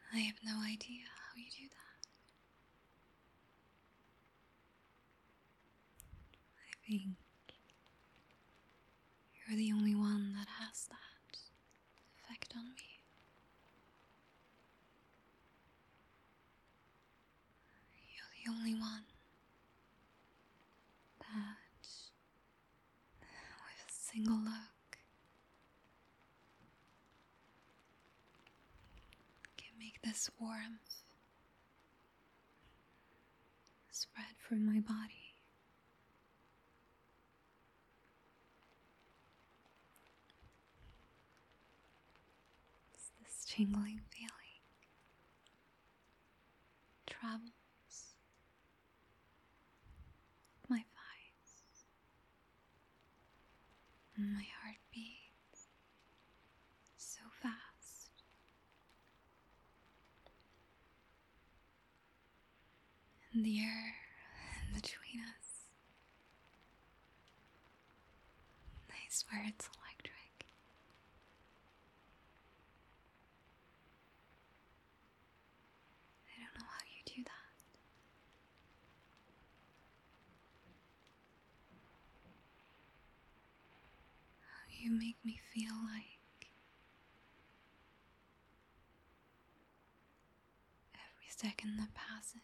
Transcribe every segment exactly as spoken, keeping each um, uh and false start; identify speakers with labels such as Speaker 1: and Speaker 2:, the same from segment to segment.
Speaker 1: I have no idea how you do that. I think you're the only one that has that effect on me. You're the only one that, with a single look, can make this warmth spread through my body. It's this tingling feeling travels my thighs, and my heart beats so fast. And the air in between us, I swear it's electric. I don't know how you do that. How you make me feel like every second that passes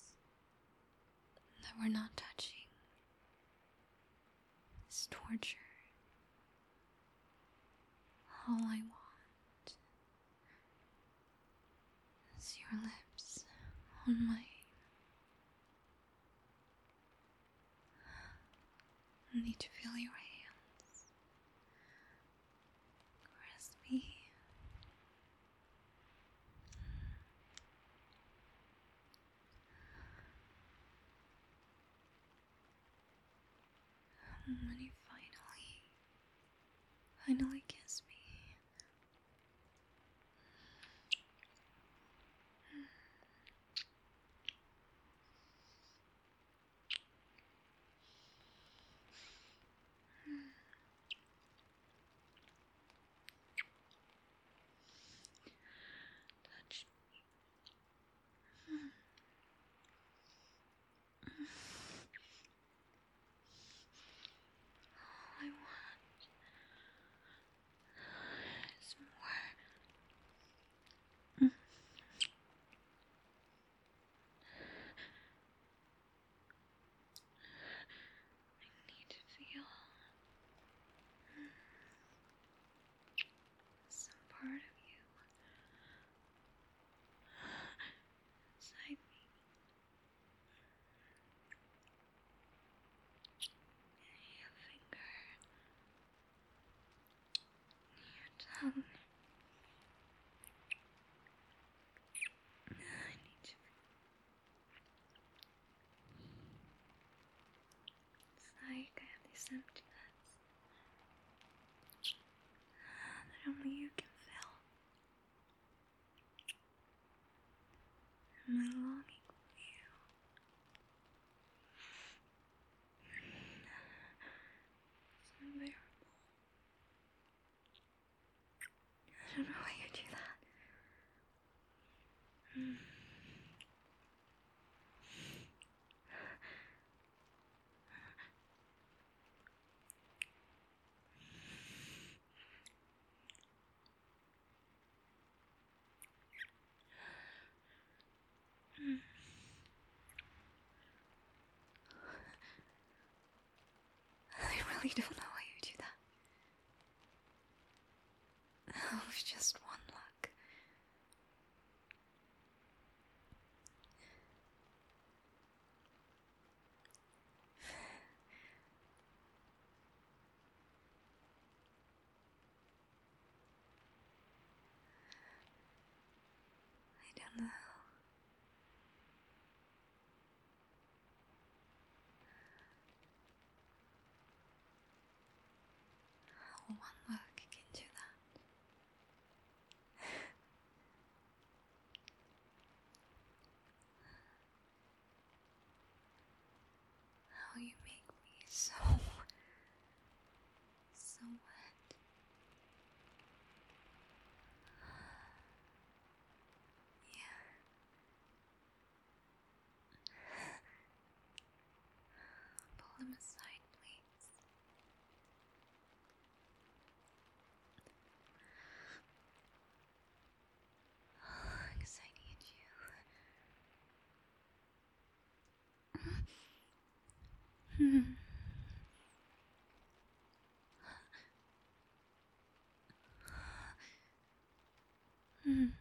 Speaker 1: that we're not touching is torture. All I want is your lips on mine. I need to feel your hands caress me. And when you finally, finally kiss me, touch me. All I want is more. I need to feel some part of you inside me. Your finger, your tongue. I need to feel. It's like I have this emptiness that only you can fill. And my longing for you. It's unbearable. I don't know why you do that. Mm. Mm. I really don't know why you do that. Oh, it's just one look. I don't know. How one look can do that. How you make me so, so wet. Mm.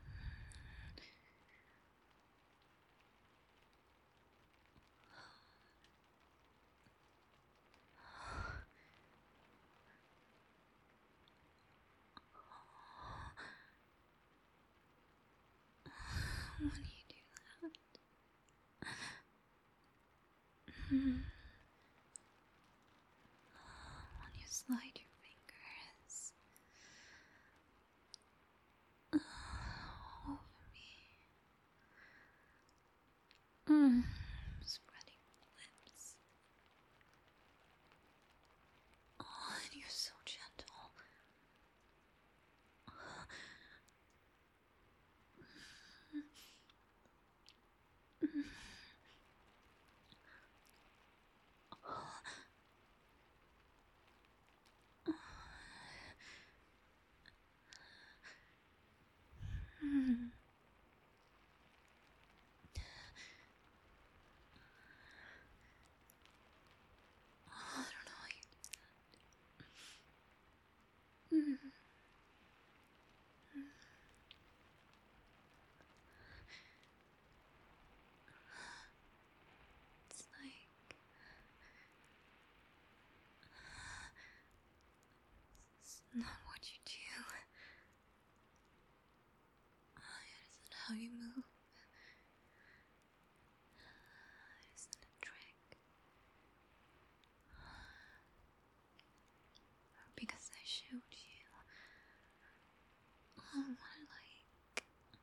Speaker 1: When you do that, mm. When you slide your fingers over me, mm. Spreading lips. Oh, and you're so gentle. Mm. I don't know how you do that. Mm. It's like it's not what you do. It isn't how you move. It isn't a trick. Because I showed you what I like.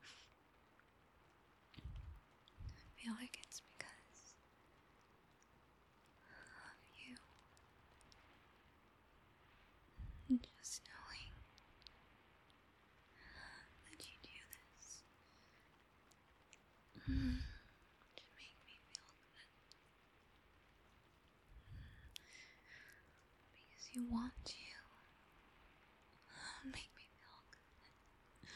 Speaker 1: I feel like it's because of you. Just knowing that you do this mm, to make me feel good. Because you want to make me feel good.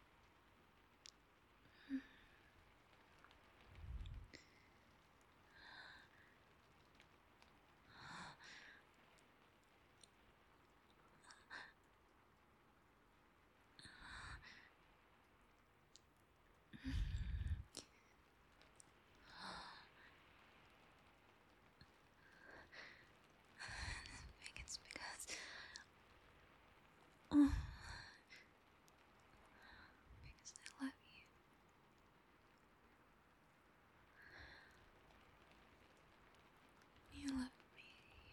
Speaker 1: Mm. I think it's because oh, because I love you. You love me.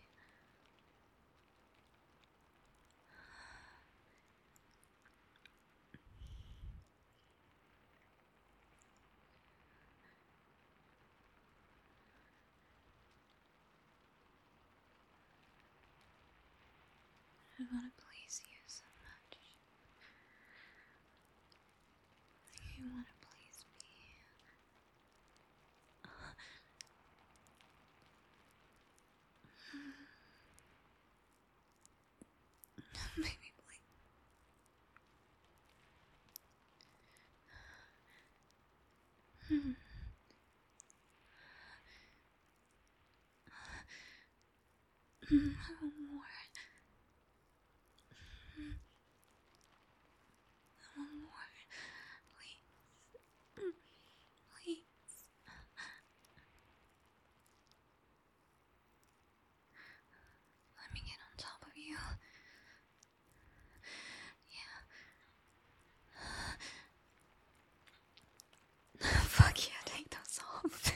Speaker 1: I want to please you so much. You want to please me. Make me please. Mm. Mm, I want more. Mm, I want more. Please. Mm, please. Let me get on top of you. Yeah. Fuck yeah, take those off.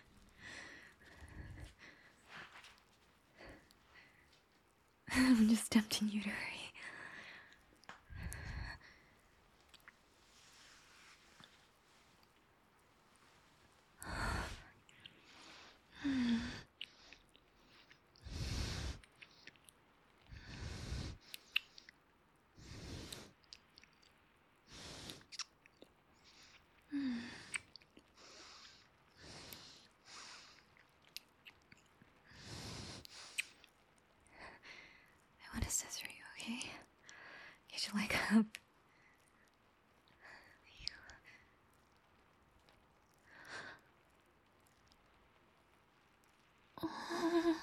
Speaker 1: I'm just tempting you to hurry. I want to scissor you, okay? Get your leg up. Oh.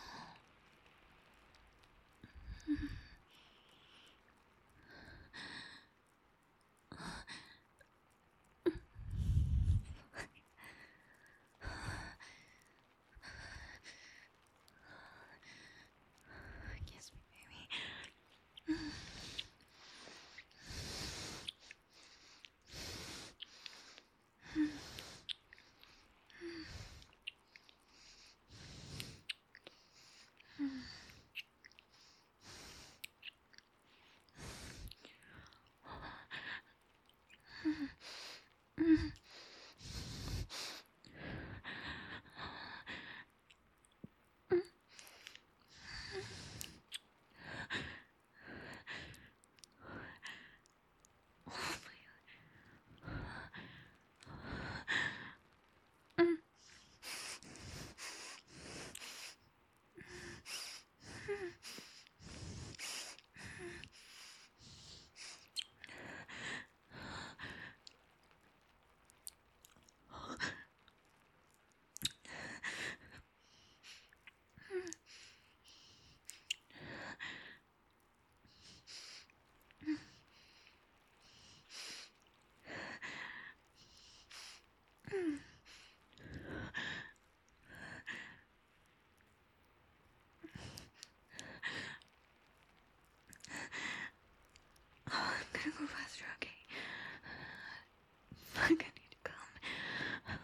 Speaker 1: Oh, I'm gonna go faster, okay? Fuck, I need to calm.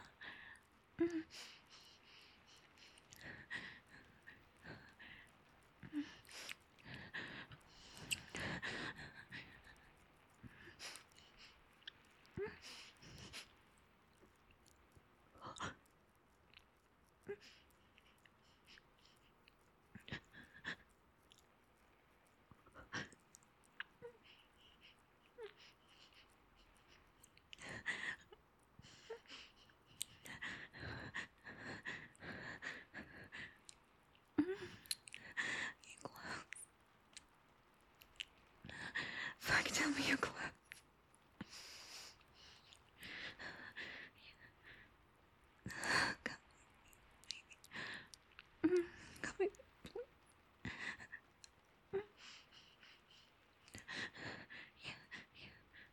Speaker 1: Fuck, tell me you're close. Come, baby. Come here. Yeah, yeah.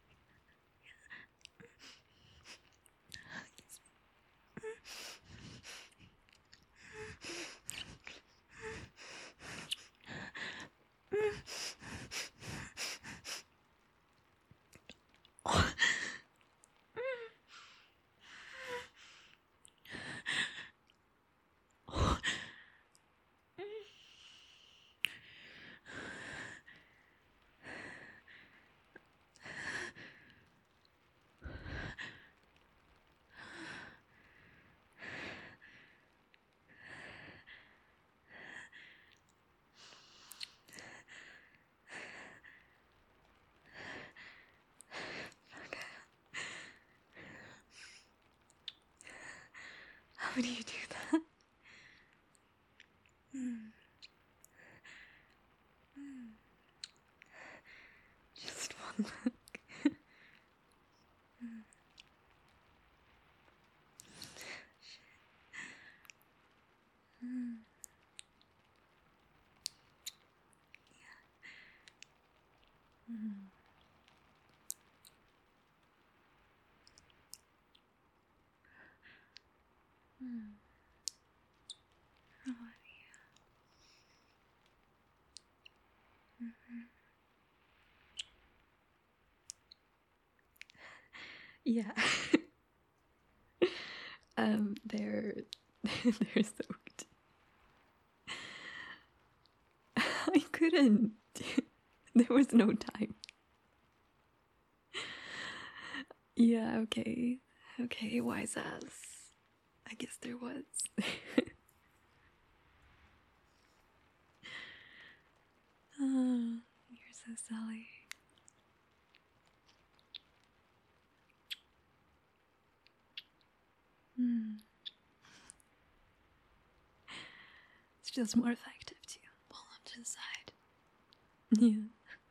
Speaker 1: How do you do that? Mm. Mm. Just one look. Mm. Mm. Yeah. Mm. Mm. Oh, yeah. Mm-hmm. Yeah. um, they're they're soaked. I couldn't. There was no time. Yeah, okay. Okay, wise ass. I guess there was. Oh, you're so silly. Hmm. It's just more effective to pull them to the side. Yeah.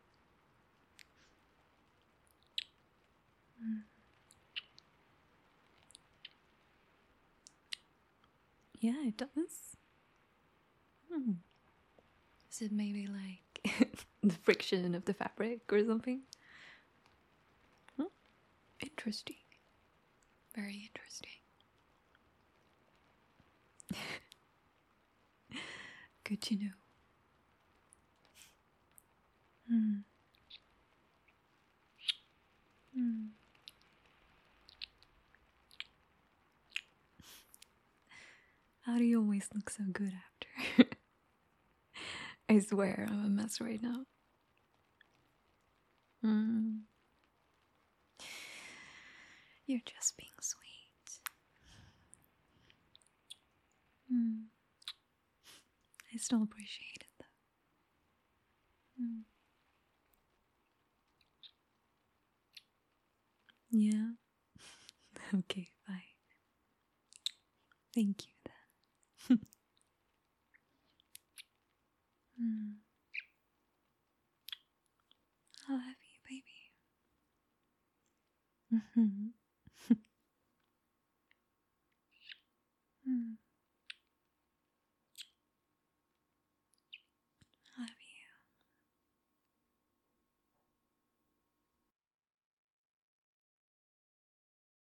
Speaker 1: Mm. Yeah, it does. Hmm. Is it maybe like the friction of the fabric or something? Hmm? Interesting. Very interesting. Good to know. Hmm. Hmm. How do you always look so good after? I swear I'm a mess right now. Hmm. You're just being sweet. Hmm. I still appreciate it though. Hmm. Yeah. Okay, fine. Thank you then. Hmm. I'll have you, baby. Mm-hmm.